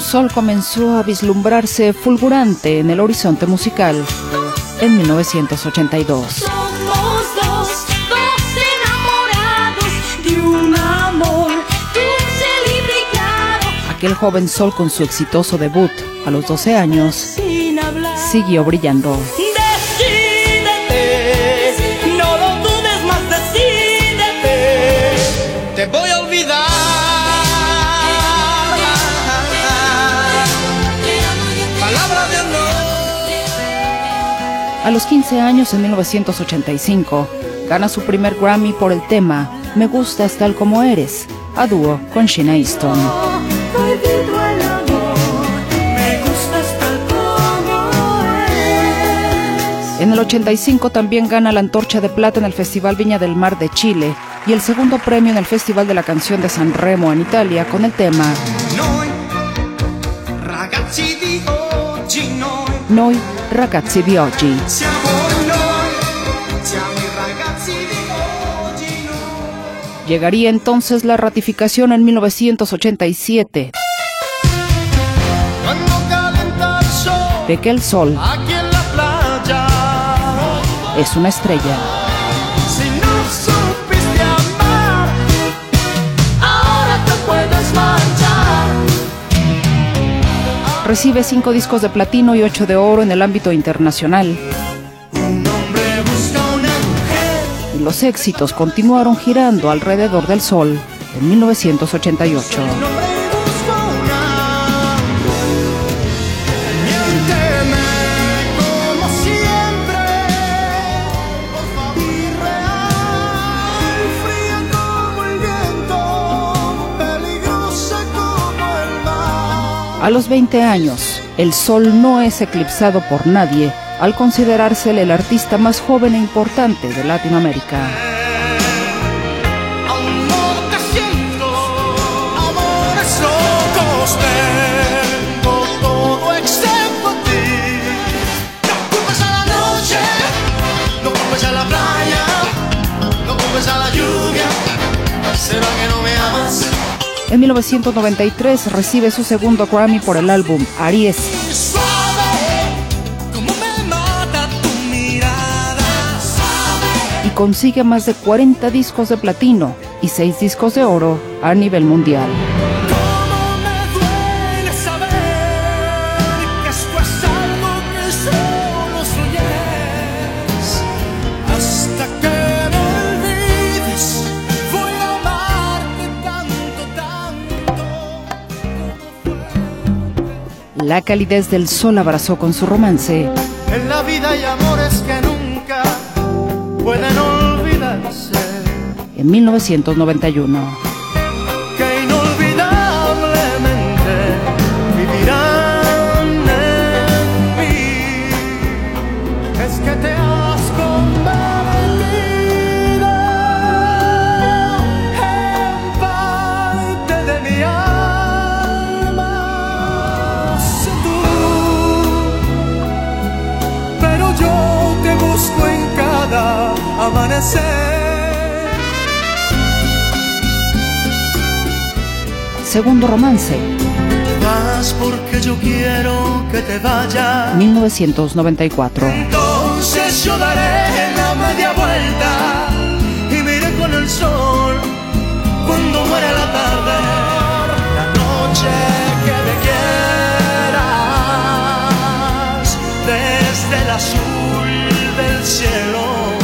sol comenzó a vislumbrarse fulgurante en el horizonte musical en 1982. Somos dos enamorados de un amor dulce, libre y claro. Aquel joven sol con su exitoso debut a los 12 años Sin hablar. siguió brillando. Decídete, no lo dudes más, decídete. Te voy a olvidar. Palabra de honor. A los 15 años, en 1985, gana su primer Grammy por el tema Me Gustas Tal Como Eres, a dúo con Sheena Easton. Prohibido el amor, me gustas tal como eres. En el 85 también gana la Antorcha de Plata en el Festival Viña del Mar de Chile y el segundo premio en el Festival de la Canción de San Remo en Italia con el tema Noi, ragazzi di oggi, Noi ragazzi di oggi. siamo i ragazzi di oggi, noi. Llegaría entonces la ratificación en 1987 Cuando calienta el sol, de que el sol aquí en la playa. es una estrella. Si no supiste amar, ahora te puedes marchar. Recibe 5 discos de platino y 8 de oro en el ámbito internacional. Un hombre busca una mujer. Y los éxitos continuaron girando alrededor del sol en 1988. Un hombre busca una. Miénteme como siempre. Por favor, irreal, fría como el viento, peligrosa como el mar. A los 20 años, el sol no es eclipsado por nadie al considerársele el artista más joven e importante de Latinoamérica. Amor que siento, amores locos tengo, todo excepto a ti. No culpes a la noche, no culpes a la playa, no culpes a la lluvia. ¿Será que no me amas? En 1993 recibe su segundo Grammy por el álbum Aries Suave, como me mata tu mirada. y consigue más de 40 discos de platino y 6 discos de oro a nivel mundial. Cómo me duele saber que esto es algo que solo soñes. Hasta que me olvides, voy a amarte tanto, tanto. La calidez del sol abrazó con su romance En la vida hay amores que nunca pueden olvidarse, en 1991. que inolvidablemente vivirán en mí. Es que te has convertido en parte de mi alma. Sé tú, pero yo te busco en cada amanecer. Segundo romance, Vas porque yo quiero que te vayas. 1994. Entonces yo daré la media vuelta y miré con el sol cuando muere la tarde. La noche que me quieras desde el azul del cielo.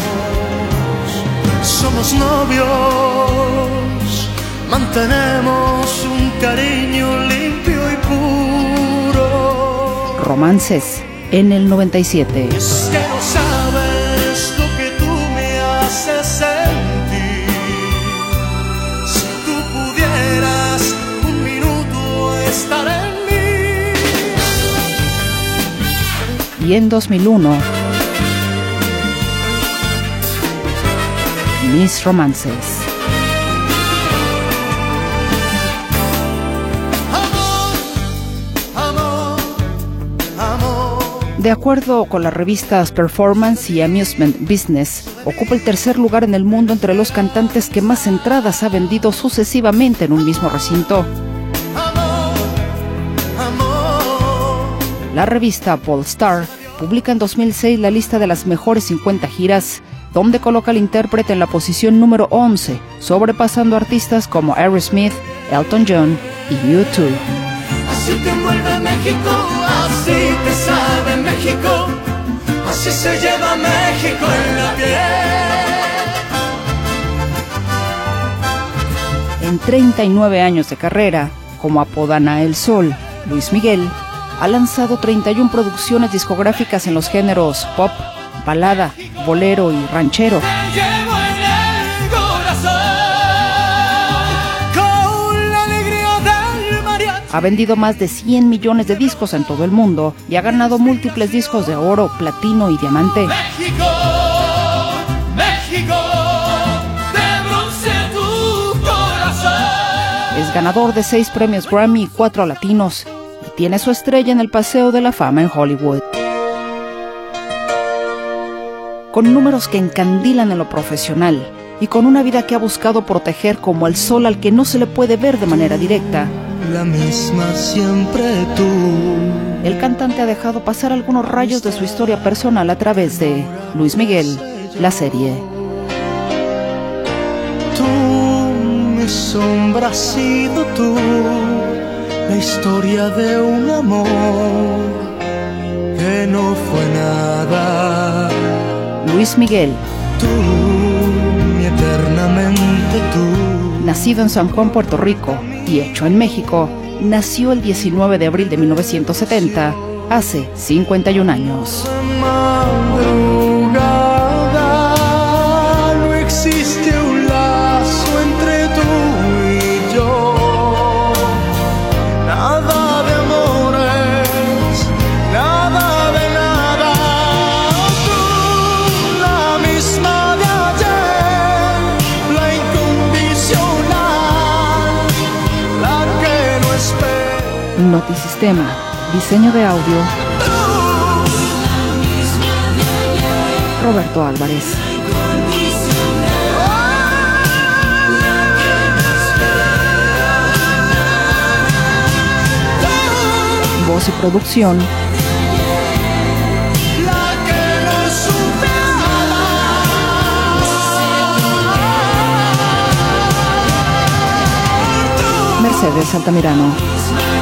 Somos novios, mantenemos un cariño limpio y puro. Romances en el 97. Es que no sabes lo que tú me haces sentir. Si tú pudieras un minuto estar en mí. Y en 2001, Mis Romances. Amor, amor, amor. De acuerdo con las revistas Performance y Amusement Business, ocupa el tercer lugar en el mundo entre los cantantes que más entradas ha vendido sucesivamente en un mismo recinto. Amor, amor. La revista Pollstar publica en 2006 la lista de las mejores 50 giras, donde coloca al intérprete en la posición número 11, sobrepasando artistas como Aerosmith, Elton John y U2. Así te envuelve México, así te sabe México, así se lleva México en la piel. En 39 años de carrera, como apodan a El Sol, Luis Miguel ha lanzado 31 producciones discográficas en los géneros pop, balada, bolero y ranchero. Te llevo en el corazón, con la alegría del mariachi. Ha vendido más de 100 millones de discos en todo el mundo y ha ganado múltiples discos de oro, platino y diamante. México, México, de bronce tu corazón. Es ganador de 6 premios Grammy y 4 latinos y tiene su estrella en el Paseo de la Fama en Hollywood. Con números que encandilan en lo profesional y con una vida que ha buscado proteger como el sol al que no se le puede ver de manera directa, La misma siempre tú. el cantante ha dejado pasar algunos rayos de su historia personal a través de Luis Miguel, la serie. Tú, mi sombra has sido tú, la historia de un amor que no fue nada. Luis Miguel, Tú, mi eternamente tú. nacido en San Juan, Puerto Rico, y hecho en México, nació el 19 de abril de 1970, hace 51 años. Madrugada, no existe un lazo entre tú y yo. Nada de amores, nada de nada. Tú, la misma de ayer, la incondicional, la que no espera. Notisistema, diseño de audio, Roberto Álvarez. Voz y producción, La que no supe amar. Mercedes Altamirano.